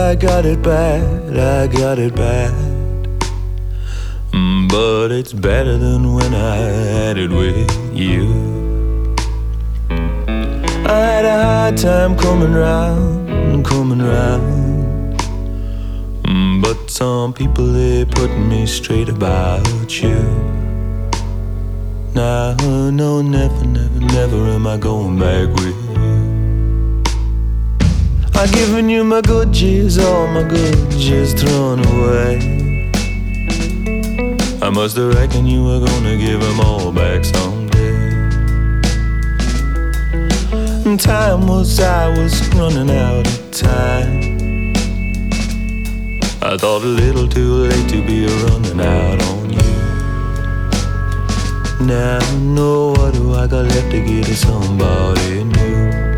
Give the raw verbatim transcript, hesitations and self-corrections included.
I got it bad, I got it bad. Mm, but it's better than when I had it with you. I had a hard time coming round, coming round. Mm, but some people, they put me straight about you. Now, no, never, never, never am I going back with you. I've given you my good years, all my good years thrown away. I must have reckoned you were gonna give them all back someday. And time was, I was running out of time. I thought a little too late to be running out on you. Now, no, what do I got left to give to somebody new?